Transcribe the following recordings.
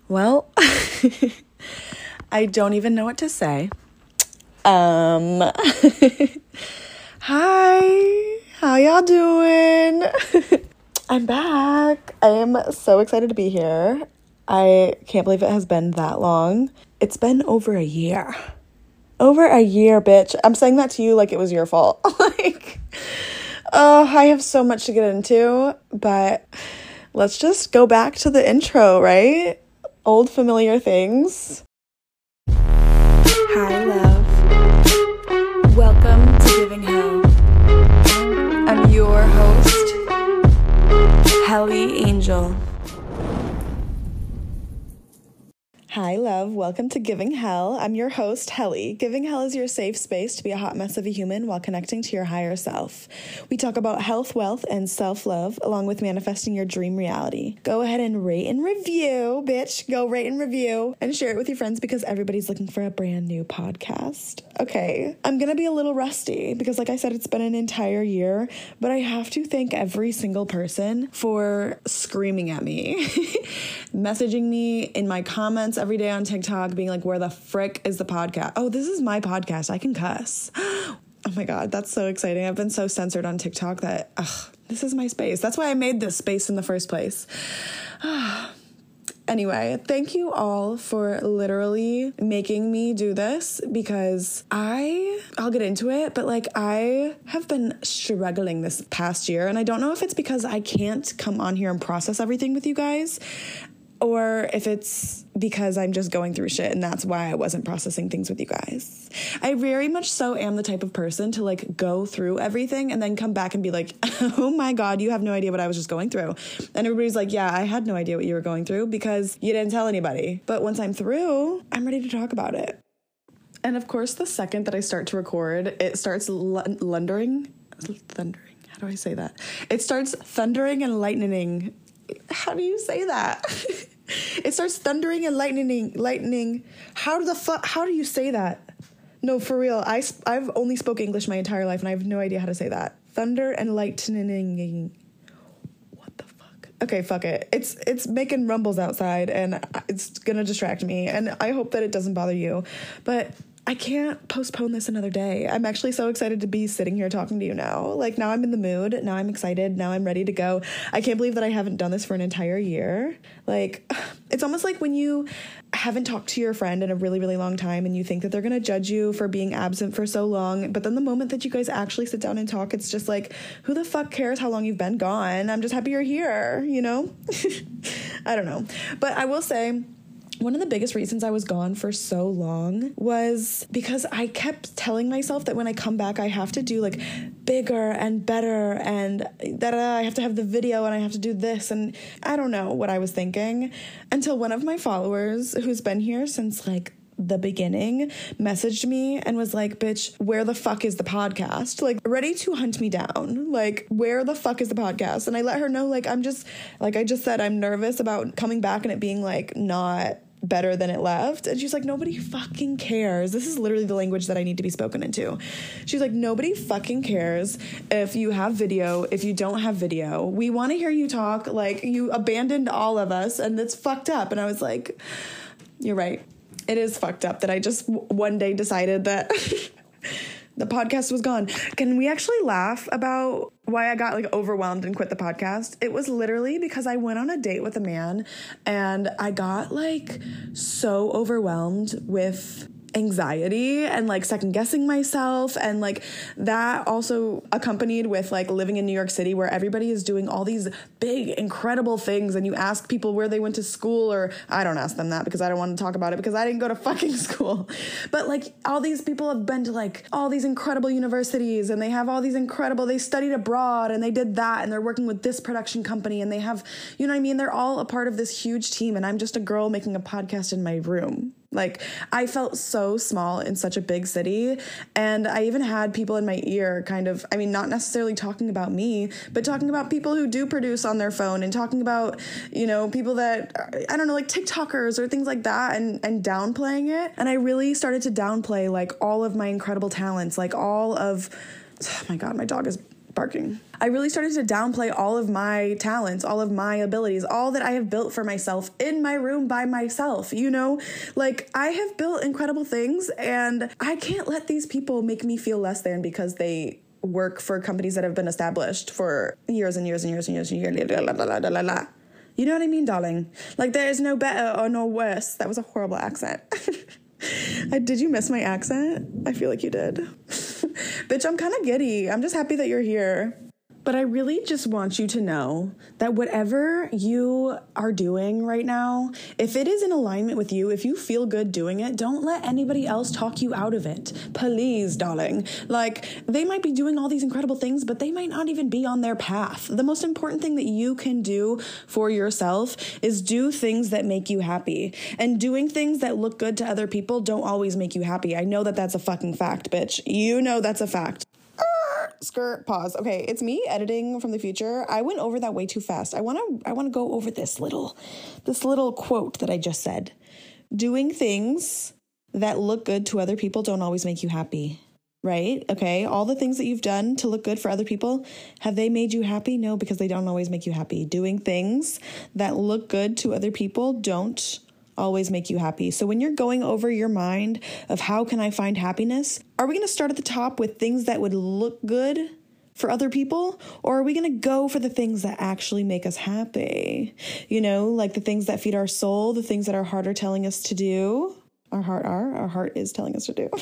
Well, I don't even know what to say. Hi, how y'all doing? I'm back. I am so excited to be here. I can't believe it has been that long. It's been over a year. Over a year, bitch. I'm saying that to you like it was your fault. I have so much to get into, but let's just go back to the intro, right? Old familiar things. Hi, love. Welcome to Giving Hell. I'm your host, Helly Angel. Hi, love. Welcome to Giving Hell. I'm your host, Helly. Giving Hell is your safe space to be a hot mess of a human while connecting to your higher self. We talk about health, wealth, and self-love, along with manifesting your dream reality. Go ahead and rate and review, bitch. Go rate and review and share it with your friends because everybody's looking for a brand new podcast. Okay, I'm gonna be a little rusty because, like I said, it's been an entire year, but I have to thank every single person for screaming at me, messaging me in my comments every day on TikTok, being like, where the frick is the podcast? Oh, this is my podcast. I can cuss. Oh my God, that's so exciting. I've been so censored on TikTok that, this is my space. That's why I made this space in the first place. Anyway, thank you all for literally making me do this because I'll get into it, but I have been struggling this past year, and I don't know if it's because I can't come on here and process everything with you guys, or if it's because I'm just going through shit and that's why I wasn't processing things with you guys. I very much so am the type of person to go through everything and then come back and be like, oh my God, you have no idea what I was just going through. And everybody's like, yeah, I had no idea what you were going through because you didn't tell anybody. But once I'm through, I'm ready to talk about it. And of course, the second that I start to record, it starts thundering. How do I say that? It starts thundering and lightning. How do you say that? It starts thundering and lightning. How do you say that? No, for real. I've only spoke English my entire life and I have no idea how to say that. Thunder and lightning. What the fuck? Okay, fuck it. It's making rumbles outside and it's gonna distract me, and I hope that it doesn't bother you. But I can't postpone this another day. I'm actually so excited to be sitting here talking to you now. Now I'm in the mood. Now I'm excited. Now I'm ready to go. I can't believe that I haven't done this for an entire year. It's almost like when you haven't talked to your friend in a really, really long time and you think that they're going to judge you for being absent for so long. But then the moment that you guys actually sit down and talk, it's just who the fuck cares how long you've been gone? I'm just happy you're here, you know? I don't know. But I will say, one of the biggest reasons I was gone for so long was because I kept telling myself that when I come back, I have to do bigger and better and I have to have the video and I have to do this. And I don't know what I was thinking until one of my followers who's been here since the beginning messaged me and was like, bitch, where the fuck is the podcast? Ready to hunt me down. Where the fuck is the podcast? And I let her know, I'm just, I just said, I'm nervous about coming back and it being not better than it left. And she's like, nobody fucking cares. This is literally the language that I need to be spoken into. She's like, nobody fucking cares if you have video, if you don't have video. We want to hear you talk. You abandoned all of us and it's fucked up. And I was like, you're right. It is fucked up that I just one day decided that the podcast was gone. Can we actually laugh about why I got overwhelmed and quit the podcast? It was literally because I went on a date with a man and I got so overwhelmed with anxiety and second guessing myself, and that also accompanied with living in New York City where everybody is doing all these big incredible things, and you ask people where they went to school, or I don't ask them that because I don't want to talk about it because I didn't go to fucking school, but all these people have been to all these incredible universities and they have all these incredible, they studied abroad and they did that and they're working with this production company and they have, you know what I mean, they're all a part of this huge team and I'm just a girl making a podcast in my room. I felt so small in such a big city, and I even had people in my ear not necessarily talking about me, but talking about people who do produce on their phone and talking about, people that, I don't know, TikTokers or things like that, and downplaying it. And I really started to downplay all of my incredible talents, all of, oh my God, my dog is barking. I really started to downplay all of my talents, all of my abilities, all that I have built for myself in my room by myself, you know? Like, I have built incredible things, and I can't let these people make me feel less than because they work for companies that have been established for years and years and years and years and years. You know what I mean, darling? Like, there is no better or no worse. That was a horrible accent. Did you miss my accent? I feel like you did. Bitch, I'm kind of giddy. I'm just happy that you're here. But I really just want you to know that whatever you are doing right now, if it is in alignment with you, if you feel good doing it, don't let anybody else talk you out of it. Please, darling. Like, they might be doing all these incredible things, but they might not even be on their path. The most important thing that you can do for yourself is do things that make you happy. And doing things that look good to other people don't always make you happy. I know that that's a fucking fact, bitch. You know that's a fact. Skirt, pause. Okay, it's me editing from the future. I went over that way too fast. I want to go over this little quote that I just said. Doing things that look good to other people don't always make you happy, right? Okay, all the things that you've done to look good for other people, have they made you happy? No, because they don't always make you happy. Doing things that look good to other people don't always make you happy. So when you're going over your mind of how can I find happiness, are we going to start at the top with things that would look good for other people? Or are we going to go for the things that actually make us happy? You know, like the things that feed our soul, the things that our heart are telling us to do. Our heart is telling us to do.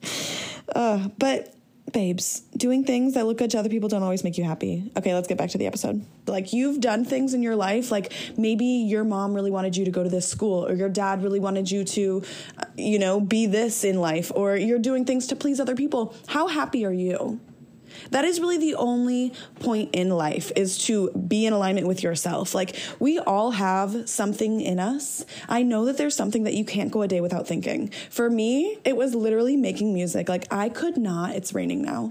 But babes, doing things that look good to other people don't always make you happy. Okay, let's get back to the episode. Like, you've done things in your life, like maybe your mom really wanted you to go to this school, or your dad really wanted you to, be this in life, or you're doing things to please other people. How happy are you? That is really the only point in life, is to be in alignment with yourself. Like, we all have something in us. I know that there's something that you can't go a day without thinking. For me, it was literally making music. Like, I could not. It's raining now.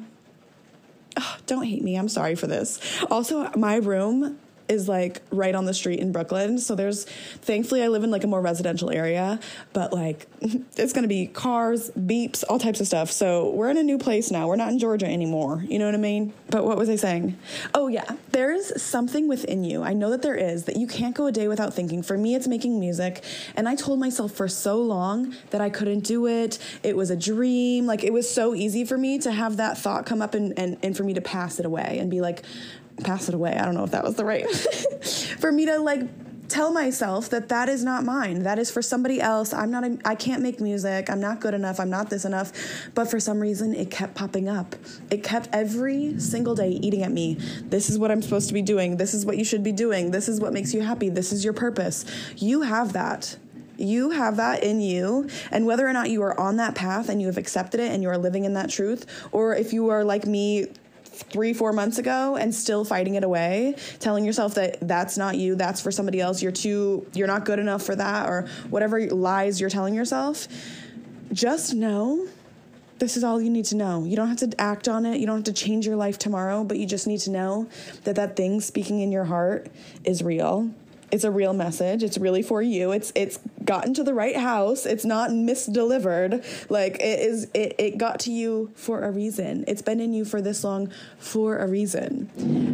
Oh, don't hate me. I'm sorry for this. Also, my room is like right on the street in Brooklyn. So thankfully I live in like a more residential area, but like it's going to be cars, beeps, all types of stuff. So we're in a new place now. We're not in Georgia anymore. You know what I mean? But what was I saying? Oh yeah. There's something within you. I know that there is, that you can't go a day without thinking. For me, it's making music. And I told myself for so long that I couldn't do it. It was a dream. Like, it was so easy for me to have that thought come up and for me to pass it away and be like, pass it away. I don't know if that was the right for me to like tell myself that is not mine. That is for somebody else. I can't make music. I'm not good enough. I'm not this enough. But for some reason, it kept popping up. It kept every single day eating at me. This is what I'm supposed to be doing. This is what you should be doing. This is what makes you happy. This is your purpose. You have that. You have that in you. And whether or not you are on that path and you have accepted it and you are living in that truth, or if you are like me 3-4 months ago and still fighting it away, telling yourself that that's not you, that's for somebody else, you're not good enough for that, or whatever lies you're telling yourself, just know this is all you need to know. You don't have to act on it. You don't have to change your life tomorrow, but you just need to know that thing speaking in your heart is real. It's a real message. It's really for you. It's gotten to the right house. It's not misdelivered. Like, it got to you for a reason. It's been in you for this long for a reason.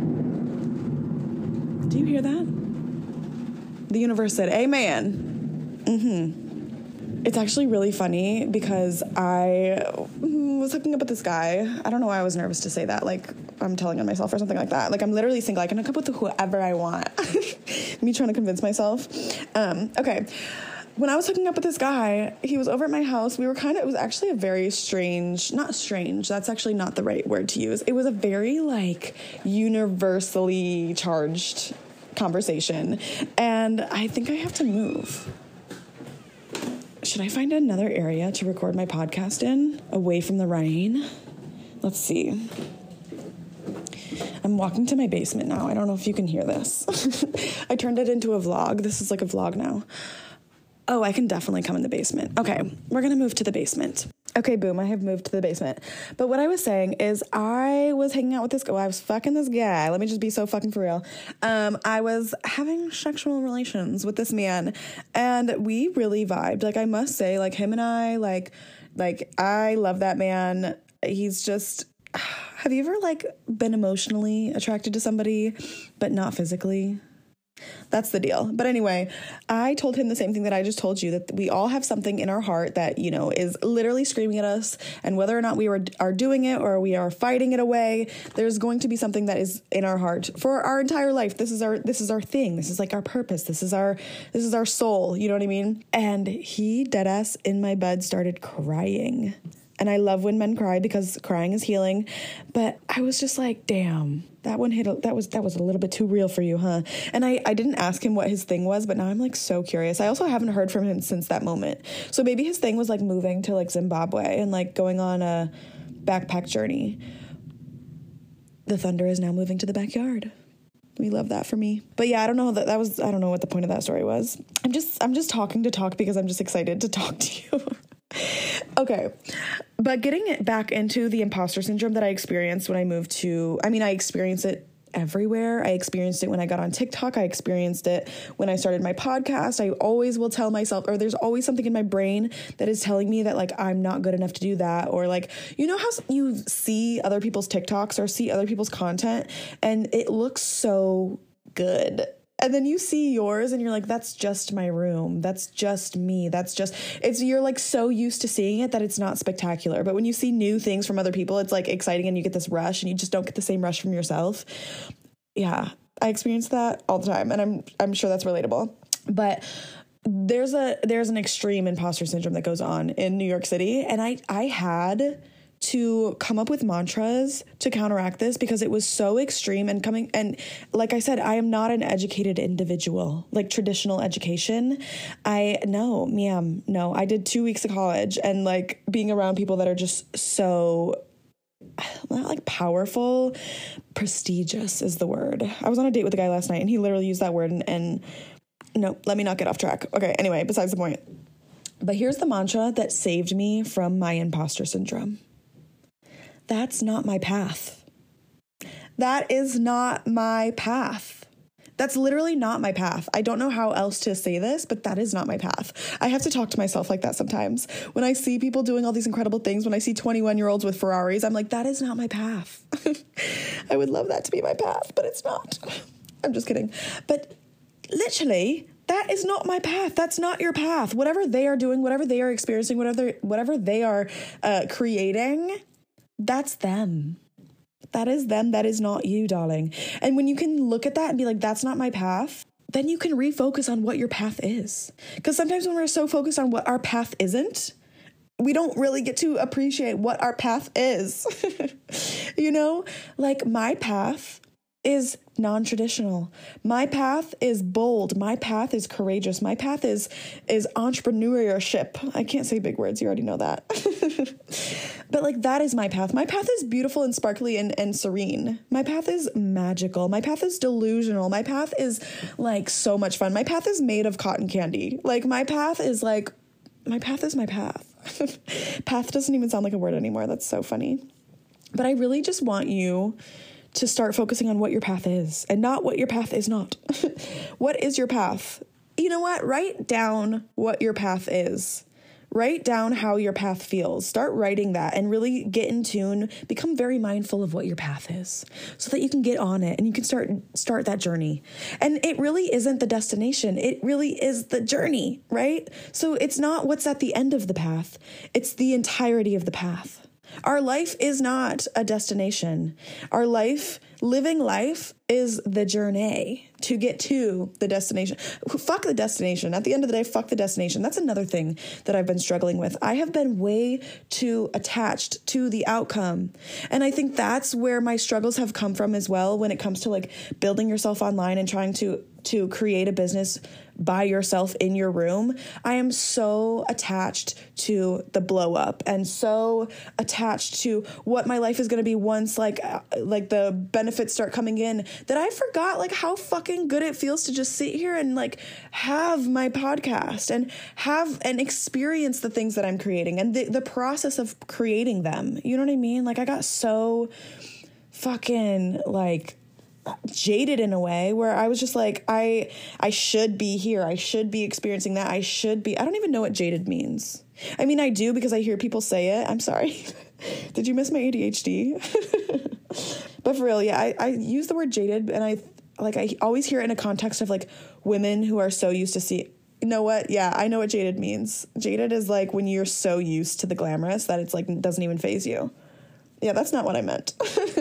Do you hear that? The universe said, amen. It's actually really funny because I was hooking up with this guy. I don't know why I was nervous to say that. Like, I'm telling on myself or something like that. Like, I'm literally single. I can hook up with whoever I want. Me trying to convince myself. Okay. When I was hooking up with this guy, he was over at my house. It was actually a very not strange. That's actually not the right word to use. It was a very like universally charged conversation. And I think I have to move. Should I find another area to record my podcast in, away from the rain? Let's see. I'm walking to my basement now. I don't know if you can hear this. I turned it into a vlog. This is like a vlog now. Oh, I can definitely come in the basement. Okay, we're going to move to the basement. Okay, boom, I have moved to the basement. But what I was saying is I was hanging out with this guy. I was fucking this guy. Let me just be so fucking for real. I was having sexual relations with this man, and we really vibed. Like, I must say, like, him and I, like I love that man. He's just, Have you ever like been emotionally attracted to somebody, but not physically? That's the deal. But anyway, I told him the same thing that I just told you, that we all have something in our heart that, you know, is literally screaming at us. And whether or not we are doing it or we are fighting it away, there's going to be something that is in our heart for our entire life. This is our thing. This is like our purpose. This is our soul. You know what I mean? And he deadass in my bed started crying. And I love when men cry because crying is healing. But I was just like, damn, that one that was a little bit too real for you, huh? And I didn't ask him what his thing was, but now I'm like so curious. I also haven't heard from him since that moment. So maybe his thing was like moving to like Zimbabwe and like going on a backpack journey. The thunder is now moving to the backyard. We love that for me. But yeah, I don't know I don't know what the point of that story was. I'm just talking to talk because I'm just excited to talk to you. Okay, but getting it back into the imposter syndrome that I experienced when I moved to, I experienced it everywhere. I experienced it when I got on TikTok. I experienced it when I started my podcast. I always will tell myself, or there's always something in my brain that is telling me that like, I'm not good enough to do that. Or like, you know how you see other people's TikToks or see other people's content and it looks so good. And then you see yours and you're like, that's just my room. That's just me. You're like so used to seeing it that it's not spectacular. But when you see new things from other people, it's like exciting and you get this rush and you just don't get the same rush from yourself. Yeah, I experience that all the time. And I'm sure that's relatable. But there's an extreme imposter syndrome that goes on in New York City. And I had to come up with mantras to counteract this because it was so extreme and like I said, I am not an educated individual, like traditional education. I did 2 weeks of college and like being around people that are just so not like powerful, prestigious is the word. I was on a date with a guy last night and he literally used that word and no, let me not get off track. Okay, anyway, besides the point. But here's the mantra that saved me from my imposter syndrome. That's not my path. That is not my path. That's literally not my path. I don't know how else to say this, but that is not my path. I have to talk to myself like that sometimes. When I see people doing all these incredible things, when I see 21-year-olds with Ferraris, I'm like, that is not my path. I would love that to be my path, but it's not. I'm just kidding. But literally, that is not my path. That's not your path. Whatever they are doing, whatever they are experiencing, whatever they are creating, that's them. That is them. That is not you, darling. And when you can look at that and be like, that's not my path, then you can refocus on what your path is. Because sometimes when we're so focused on what our path isn't, we don't really get to appreciate what our path is. You know, like my path is non-traditional. My path is bold. My path is courageous. My path is entrepreneurship. I can't say big words. You already know that. But like, that is my path. My path is beautiful and sparkly and serene. My path is magical. My path is delusional. My path is like so much fun. My path is made of cotton candy. Like my path is my path. Path doesn't even sound like a word anymore. That's so funny. But I really just want you to start focusing on what your path is and not what your path is not. What is your path? You know what? Write down what your path is. Write down how your path feels. Start writing that and really get in tune. Become very mindful of what your path is so that you can get on it and you can start that journey. And it really isn't the destination. It really is the journey, right? So it's not what's at the end of the path. It's the entirety of the path. Our life is not a destination. Living life is the journey to get to the destination. Fuck the destination. At the end of the day, fuck the destination. That's another thing that I've been struggling with. I have been way too attached to the outcome. And I think that's where my struggles have come from as well when it comes to like building yourself online and trying to create a business by yourself in your room. I am so attached to the blow up and so attached to what my life is going to be once like the benefits start coming in that I forgot like how fucking good it feels to just sit here and like have my podcast and have and experience the things that I'm creating and the process of creating them. You know what I mean? Like I got so fucking like jaded in a way where I was just like, I should be here. I should be experiencing that. I don't even know what jaded means. I mean, I do because I hear people say it. I'm sorry. Did you miss my ADHD? But for real, yeah, I use the word jaded, and I always hear it in a context of like women who are so used to see. You know what? Yeah, I know what jaded means. Jaded is like when you're so used to the glamorous that it's like doesn't even faze you. Yeah, that's not what I meant.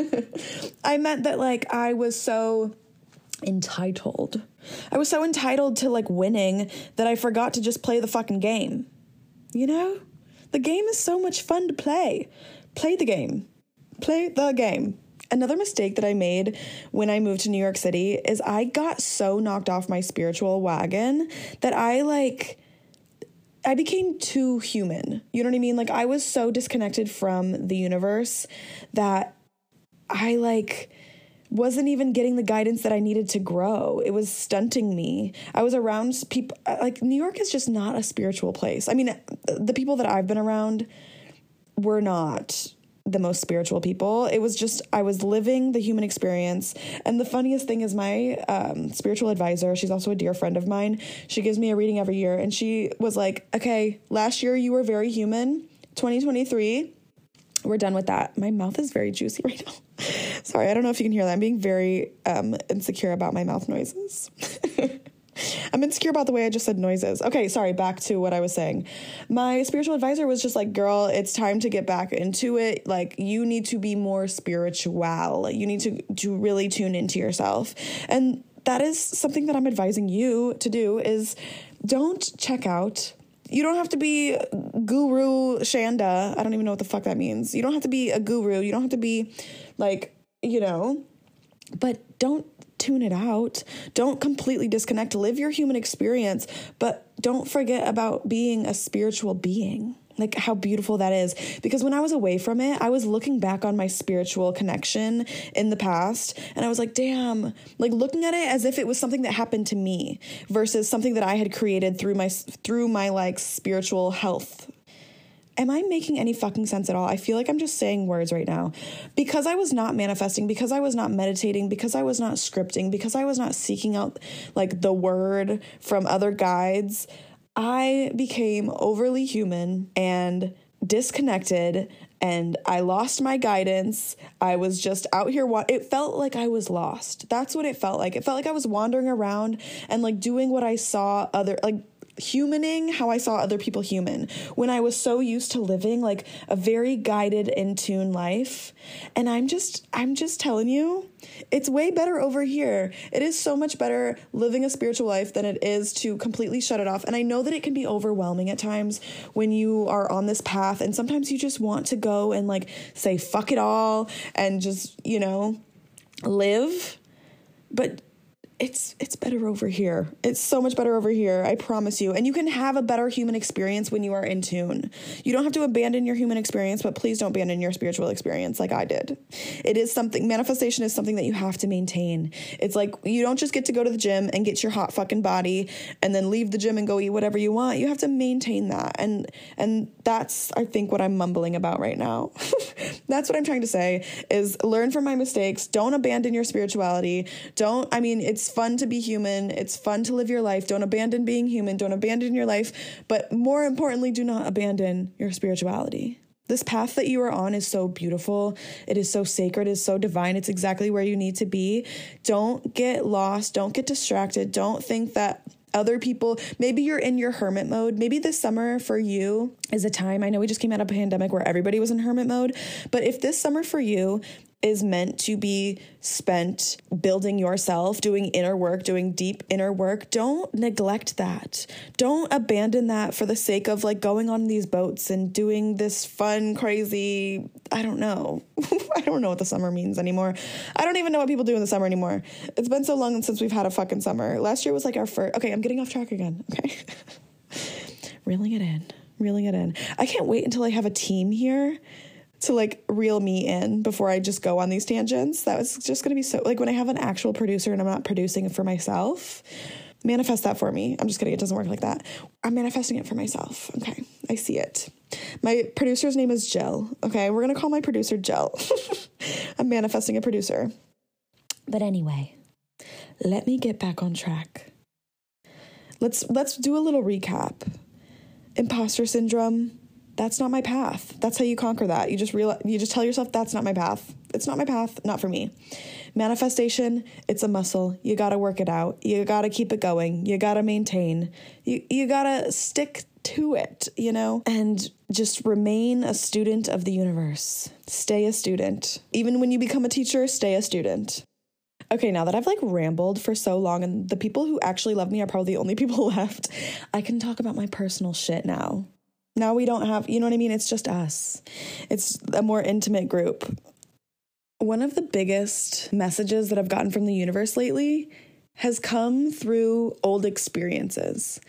I meant that like I was so entitled. I was so entitled to like winning that I forgot to just play the fucking game. You know? The game is so much fun to play. Play the game. Play the game. Another mistake that I made when I moved to New York City is I got so knocked off my spiritual wagon that I became too human. You know what I mean? Like I was so disconnected from the universe that I wasn't even getting the guidance that I needed to grow. It was stunting me. I was around people like New York is just not a spiritual place. I mean, the people that I've been around were not the most spiritual people. It was just, I was living the human experience. And the funniest thing is my spiritual advisor, she's also a dear friend of mine. She gives me a reading every year. And she was like, okay, last year you were very human. 2023, we're done with that. My mouth is very juicy right now. Sorry, I don't know if you can hear that. I'm being very insecure about my mouth noises. I'm insecure about the way I just said noises. Okay, sorry, back to what I was saying. My spiritual advisor was just like, girl, it's time to get back into it. Like, you need to be more spiritual. You need to really tune into yourself. And that is something that I'm advising you to do is don't check out. You don't have to be Guru Shanda. I don't even know what the fuck that means. You don't have to be a guru. You don't have to be like, but don't tune it out. Don't completely disconnect. Live your human experience, but don't forget about being a spiritual being. Like how beautiful that is. Because when I was away from it, I was looking back on my spiritual connection in the past. And I was like, damn, like looking at it as if it was something that happened to me versus something that I had created through my like spiritual health. Am I making any fucking sense at all? I feel like I'm just saying words right now. Because I was not manifesting, because I was not meditating, because I was not scripting, because I was not seeking out like the word from other guides, I became overly human and disconnected, and I lost my guidance. I was just out here. It felt like I was lost. That's what it felt like. It felt like I was wandering around and like doing what I saw humaning how I saw other people human when I was so used to living like a very guided, in tune life. And I'm just telling you, it's way better over here. It is so much better living a spiritual life than it is to completely shut it off. And I know that it can be overwhelming at times when you are on this path, and sometimes you just want to go and like say fuck it all and just, live. But it's better over here. It's so much better over here. I promise you. And you can have a better human experience when you are in tune. You don't have to abandon your human experience, but please don't abandon your spiritual experience like I did. It is something, manifestation is something that you have to maintain. It's like, you don't just get to go to the gym and get your hot fucking body and then leave the gym and go eat whatever you want. You have to maintain that. And that's, I think, what I'm mumbling about right now. That's what I'm trying to say is learn from my mistakes. Don't abandon your spirituality. It's fun to be human. It's fun to live your life. Don't abandon being human. Don't abandon your life. But more importantly, do not abandon your spirituality. This path that you are on is so beautiful. It is so sacred. It is so divine. It's exactly where you need to be. Don't get lost. Don't get distracted. Don't think that other people, maybe you're in your hermit mode. Maybe this summer for you is a time. I know we just came out of a pandemic where everybody was in hermit mode. But if this summer for you is meant to be spent building yourself, doing inner work, doing deep inner work, don't neglect that. Don't abandon that for the sake of like going on these boats and doing this fun, crazy, I don't know. I don't know what the summer means anymore. I don't even know what people do in the summer anymore. It's been so long since we've had a fucking summer. Last year was like our first. Okay, I'm getting off track again. Okay. Reeling it in. I can't wait until I have a team here to like reel me in before I just go on these tangents. That was just going to be so, like when I have an actual producer and I'm not producing it for myself, manifest that for me. I'm just kidding. It doesn't work like that. I'm manifesting it for myself. Okay. I see it. My producer's name is Jill. Okay. We're going to call my producer Jill. I'm manifesting a producer. But anyway, let me get back on track. Let's do a little recap. Imposter syndrome. that's not my path. That's how you conquer that. You just tell yourself, that's not my path. It's not my path, not for me. Manifestation, it's a muscle. You got to work it out. You got to keep it going. You got to maintain. You got to stick to it, and just remain a student of the universe. Stay a student. Even when you become a teacher, stay a student. Okay, now that I've rambled for so long and the people who actually love me are probably the only people left, I can talk about my personal shit now. Now we don't have, you know what I mean? It's just us. It's a more intimate group. One of the biggest messages that I've gotten from the universe lately has come through old experiences.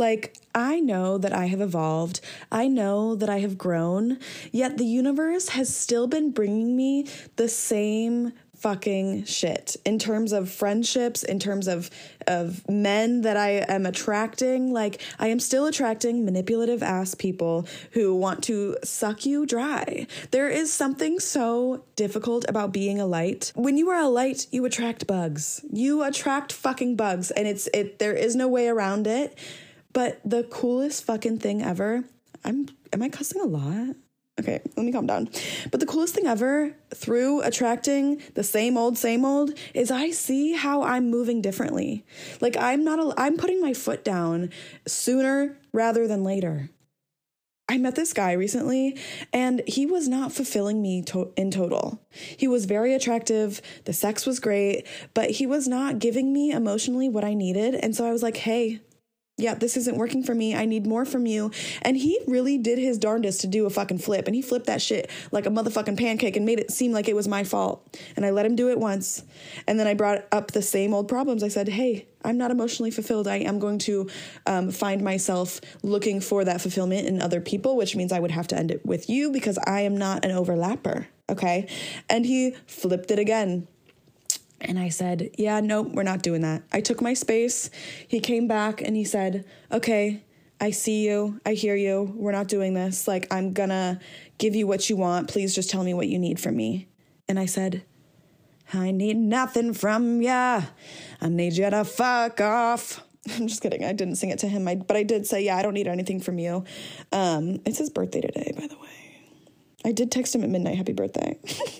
I know that I have evolved. I know that I have grown, yet the universe has still been bringing me the same fucking shit in terms of friendships, in terms of men that I am attracting. I am still attracting manipulative ass people who want to suck you dry. There is something so difficult about being a light. When you are a light, you attract bugs. You attract fucking bugs, and there is no way around it. But the coolest fucking thing ever, am I cussing a lot? Okay, let me calm down. But the coolest thing ever through attracting the same old, is I see how I'm moving differently. I'm putting my foot down sooner rather than later. I met this guy recently and he was not fulfilling me in total. He was very attractive. The sex was great, but he was not giving me emotionally what I needed. And so I was like, hey, yeah, this isn't working for me. I need more from you. And he really did his darndest to do a fucking flip. And he flipped that shit like a motherfucking pancake and made it seem like it was my fault. And I let him do it once. And then I brought up the same old problems. I said, hey, I'm not emotionally fulfilled. I am going to find myself looking for that fulfillment in other people, which means I would have to end it with you because I am not an overlapper. Okay. And he flipped it again. And I said, yeah, nope, we're not doing that. I took my space. He came back and he said, okay, I see you. I hear you. We're not doing this. I'm gonna give you what you want. Please just tell me what you need from me. And I said, I need nothing from ya. I need you to fuck off. I'm just kidding. I didn't sing it to him. But I did say, yeah, I don't need anything from you. It's his birthday today, by the way. I did text him at midnight, happy birthday.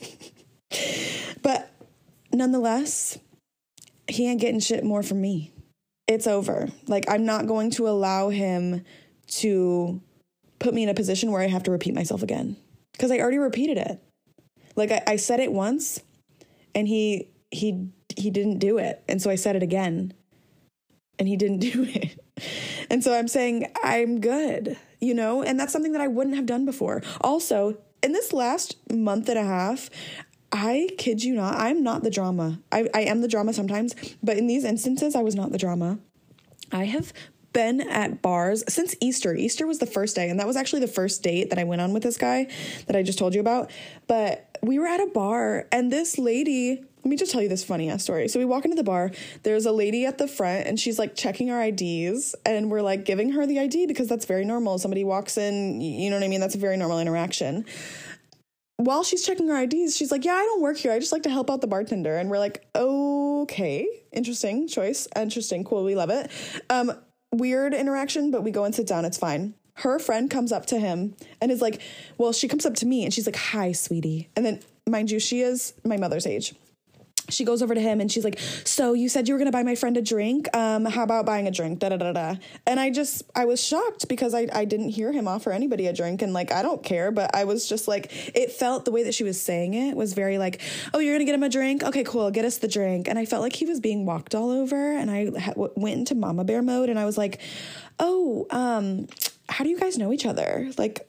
But nonetheless, he ain't getting shit more from me. It's over. I'm not going to allow him to put me in a position where I have to repeat myself again. Because I already repeated it. I said it once and he didn't do it. And so I said it again and he didn't do it. And so I'm saying I'm good, and that's something that I wouldn't have done before. Also, in this last month and a half, I kid you not, I'm not the drama. I am the drama sometimes, but in these instances, I was not the drama. I have been at bars since Easter. Easter was the first day, and that was actually the first date that I went on with this guy that I just told you about. But we were at a bar, and this lady, let me just tell you this funny ass story. So we walk into the bar, there's a lady at the front, and she's checking our IDs, and we're giving her the ID because that's very normal. Somebody walks in, you know what I mean? That's a very normal interaction. While she's checking her IDs, she's like, yeah, I don't work here. I just like to help out the bartender. And we're like, okay, interesting choice. Interesting. Cool. We love it. Weird interaction, but we go and sit down. It's fine. Her friend comes up to him and is like, well, she comes up to me and she's like, hi, sweetie. And then, mind you, she is my mother's age. She goes over to him and she's like, so you said you were going to buy my friend a drink. How about buying a drink? Da, da, da, da. And I was shocked because I didn't hear him offer anybody a drink. And I don't care, but I was just it felt the way that she was saying it was very oh, you're going to get him a drink? Okay, cool. Get us the drink. And I felt like he was being walked all over. And I went into mama bear mode and I was like, oh, how do you guys know each other?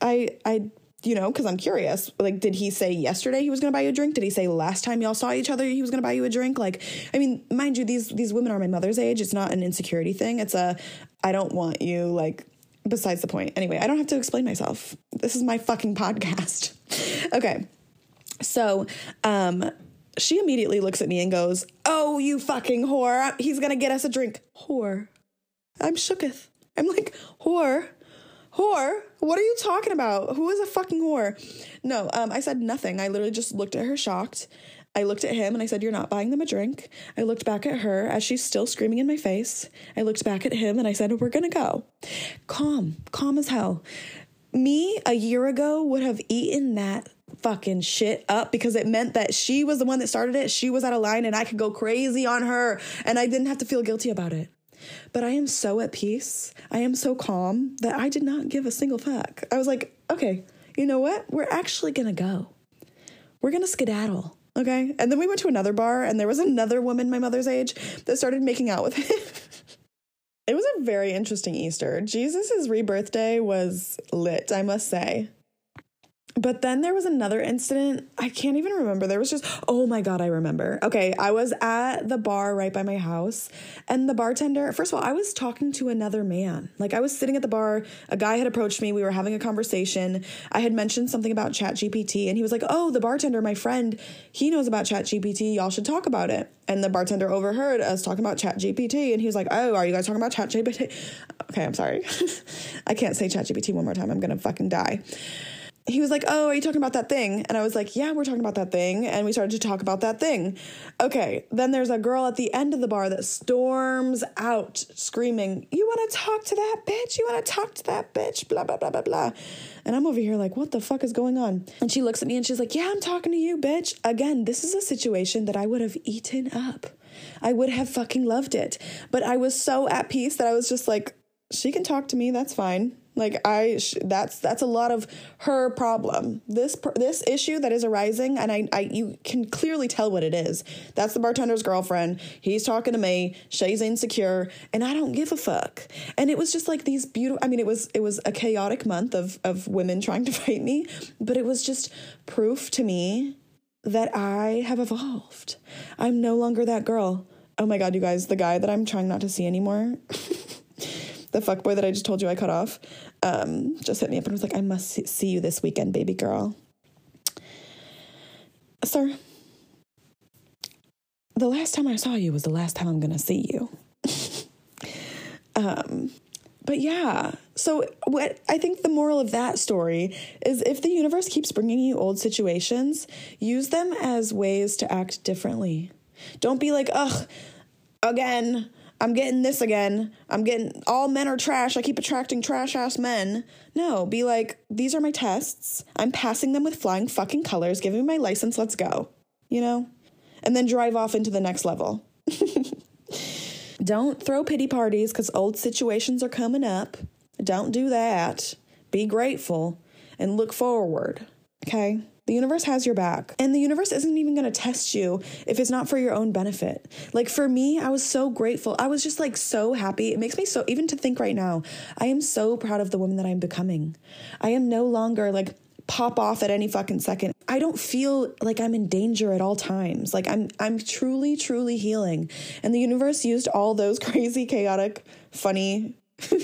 Because I'm curious. Did he say yesterday he was going to buy you a drink? Did he say last time y'all saw each other he was going to buy you a drink? Mind you, these women are my mother's age. It's not an insecurity thing. It's I don't want you, besides the point. Anyway, I don't have to explain myself. This is my fucking podcast. Okay. So, she immediately looks at me and goes, oh, you fucking whore. He's going to get us a drink. Whore. I'm shooketh. I'm like, whore? Whore? What are you talking about? Who is a fucking whore? No, I said nothing. I literally just looked at her shocked. I looked at him and I said, you're not buying them a drink. I looked back at her as she's still screaming in my face. I looked back at him and I said, we're going to go. Calm as hell. Me a year ago would have eaten that fucking shit up because it meant that she was the one that started it. She was out of line and I could go crazy on her and I didn't have to feel guilty about it. But I am so at peace. I am so calm that I did not give a single fuck. I was like, okay, you know what? We're actually going to go. We're going to skedaddle. Okay. And then we went to another bar and there was another woman my mother's age that started making out with him. It was a very interesting Easter. Jesus' rebirth day was lit, I must say. But then there was another incident. I can't even remember. There was just, oh my God, I remember. Okay, I was at the bar right by my house and the bartender, first of all, I was talking to another man. Like I was sitting at the bar, a guy had approached me, we were having a conversation. I had mentioned something about ChatGPT and he was like, oh, the bartender, my friend, he knows about ChatGPT. Y'all should talk about it. And the bartender overheard us talking about ChatGPT and he was like, oh, are you guys talking about ChatGPT? Okay, I'm sorry. I can't say ChatGPT one more time. I'm going to fucking die. He was like, oh, are you talking about that thing? And I was like, yeah, we're talking about that thing. And we started to talk about that thing. Okay, then there's a girl at the end of the bar that storms out screaming, you want to talk to that bitch? You want to talk to that bitch? Blah, blah, blah, blah, blah. And I'm over here like, what the fuck is going on? And she looks at me and she's like, yeah, I'm talking to you, bitch. Again, this is a situation that I would have eaten up. I would have fucking loved it. But I was so at peace that I was just like, she can talk to me. That's fine. Like that's a lot of her problem. This issue that is arising, and you can clearly tell what it is. That's the bartender's girlfriend. He's talking to me. She's insecure, and I don't give a fuck. And it was just like these beautiful. I mean, it was a chaotic month of women trying to fight me, but it was just proof to me that I have evolved. I'm no longer that girl. Oh my God, you guys, the guy that I'm trying not to see anymore. The fuckboy that I just told you I cut off, just hit me up and was like, I must see you this weekend, baby girl. Sir, the last time I saw you was the last time I'm going to see you. But yeah, so what I think the moral of that story is if the universe keeps bringing you old situations, use them as ways to act differently. Don't be like, ugh, again, I'm getting this again. I'm getting, all men are trash. I keep attracting trash ass men. No, be like, these are my tests. I'm passing them with flying fucking colors. Give me my license. Let's go. You know? And then drive off into the next level. Don't throw pity parties because old situations are coming up. Don't do that. Be grateful and look forward. Okay? The universe has your back, and the universe isn't even going to test you if it's not for your own benefit. Like for me, I was so grateful. I was just like so happy. It makes me so, even to think right now, I am so proud of the woman that I'm becoming. I am no longer like pop off at any fucking second. I don't feel like I'm in danger at all times. Like I'm truly, truly healing. And the universe used all those crazy, chaotic, funny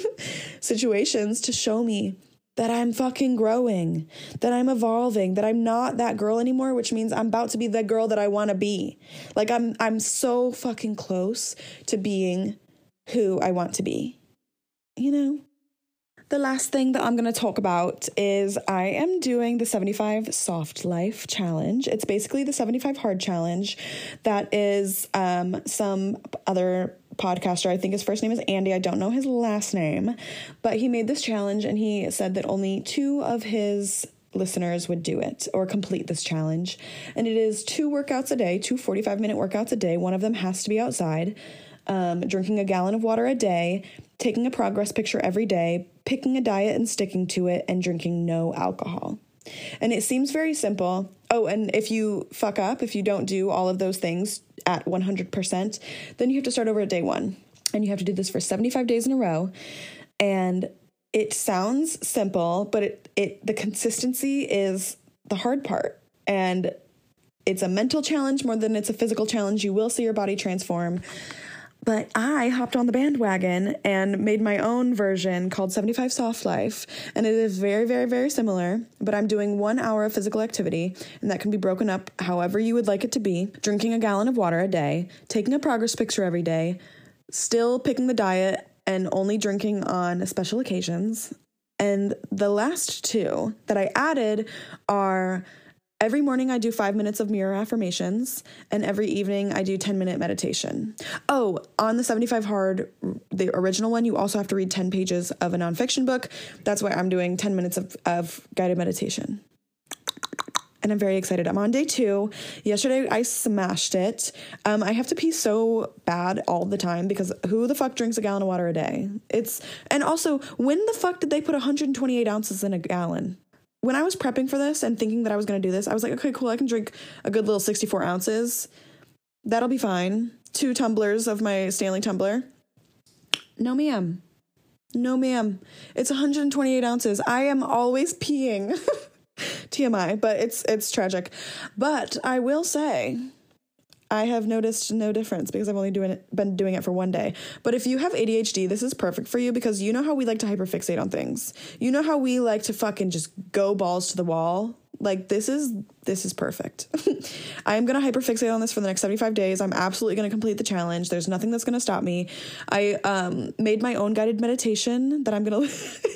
situations to show me that I'm fucking growing, that I'm evolving, that I'm not that girl anymore, which means I'm about to be the girl that I want to be. Like I'm so fucking close to being who I want to be. You know? The last thing that I'm going to talk about is I am doing the 75 Soft Life Challenge. It's basically the 75 Hard Challenge. That is some other podcaster. I think his first name is Andy. I don't know his last name, but he made this challenge and he said that only 2 of his listeners would do it or complete this challenge. And it is 2 workouts a day, 2 45-minute workouts a day. One of them has to be outside, drinking a gallon of water a day, taking a progress picture every day, picking a diet and sticking to it, and drinking no alcohol. And it seems very simple. Oh, and if you fuck up, if you don't do all of those things at 100%, then you have to start over at day 1. And you have to do this for 75 days in a row. And it sounds simple, but the consistency is the hard part. And it's a mental challenge more than it's a physical challenge. You will see your body transform. But I hopped on the bandwagon and made my own version called 75 Soft Life. And it is very, very, very similar. But I'm doing 1 hour of physical activity, and that can be broken up however you would like it to be. Drinking a gallon of water a day, taking a progress picture every day, still picking the diet and only drinking on special occasions. And the last 2 that I added are Every morning I do 5 minutes of mirror affirmations, and every evening I do 10-minute meditation. Oh, on the 75 Hard, the original one, you also have to read 10 pages of a nonfiction book. That's why I'm doing 10 minutes of guided meditation. And I'm very excited. I'm on day 2. Yesterday, I smashed it. I have to pee so bad all the time because who the fuck drinks a gallon of water a day? And also, when the fuck did they put 128 ounces in a gallon? When I was prepping for this and thinking that I was going to do this, I was like, okay, cool. I can drink a good little 64 ounces. That'll be fine. 2 tumblers of my Stanley tumbler. No, ma'am. No, ma'am. It's 128 ounces. I am always peeing. TMI, but it's tragic. But I will say, I have noticed no difference because I've only been doing it for 1 day. But if you have ADHD, this is perfect for you because you know how we like to hyperfixate on things. You know how we like to fucking just go balls to the wall. Like this is perfect. I am going to hyperfixate on this for the next 75 days. I'm absolutely going to complete the challenge. There's nothing that's going to stop me. I made my own guided meditation that I'm going to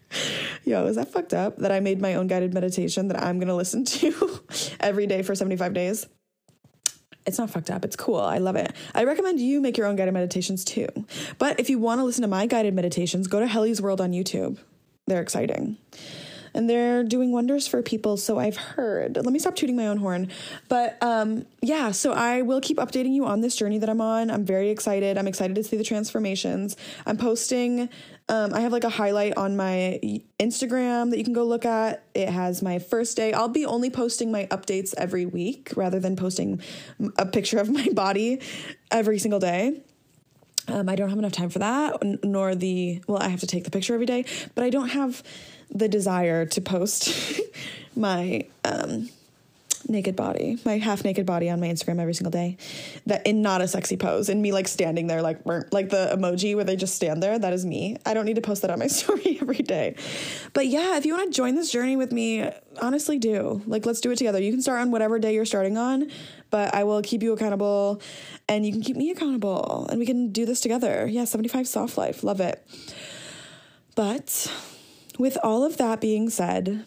Yo, is that fucked up that I made my own guided meditation that I'm going to listen to every day for 75 days? It's not fucked up. It's cool. I love it. I recommend you make your own guided meditations too. But if you want to listen to my guided meditations, go to Helly's World on YouTube. They're exciting. And they're doing wonders for people, so I've heard. Let me stop tooting my own horn. But yeah, so I will keep updating you on this journey that I'm on. I'm very excited. I'm excited to see the transformations. I'm posting, I have like a highlight on my Instagram that you can go look at. It has my first day. I'll be only posting my updates every week rather than posting a picture of my body every single day. I don't have enough time for that, nor I have to take the picture every day, but I don't have the desire to post my naked body, my half naked body on my Instagram every single day, that in not a sexy pose, and me like standing there like the emoji where they just stand there. That is me. I don't need to post that on my story every day. But yeah, if you want to join this journey with me, honestly do. Like, let's do it together. You can start on whatever day you're starting on, but I will keep you accountable and you can keep me accountable and we can do this together. Yeah, 75 Soft Life. Love it. But with all of that being said,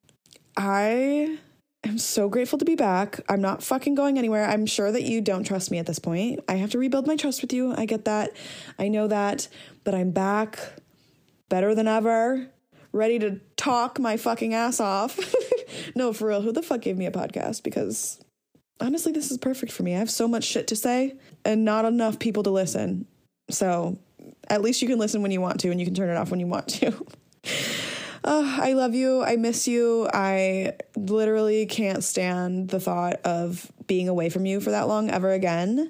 I am so grateful to be back. I'm not fucking going anywhere. I'm sure that you don't trust me at this point. I have to rebuild my trust with you. I get that. I know that. But I'm back, better than ever, ready to talk my fucking ass off. No, for real. Who the fuck gave me a podcast? Because honestly, this is perfect for me. I have so much shit to say and not enough people to listen. So at least you can listen when you want to and you can turn it off when you want to. I love you. I miss you. I literally can't stand the thought of being away from you for that long ever again.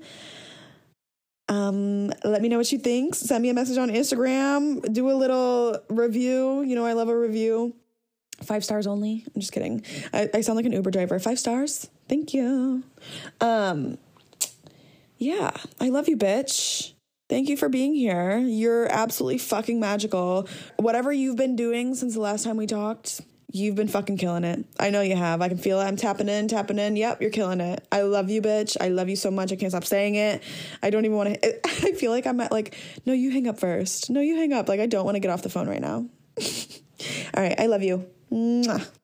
Let me know what you think. Send me a message on Instagram. Do a little review. You know, I love a review. 5 stars only. I'm just kidding. I sound like an Uber driver. 5 stars. Thank you. Yeah, I love you, bitch. Thank you for being here. You're absolutely fucking magical. Whatever you've been doing since the last time we talked, you've been fucking killing it. I know you have. I can feel it. I'm tapping in. Yep, you're killing it. I love you, bitch. I love you so much. I can't stop saying it. I don't even want to. I feel like I'm at like, no, you hang up first. No, you hang up. Like, I don't want to get off the phone right now. All right. I love you. Mwah.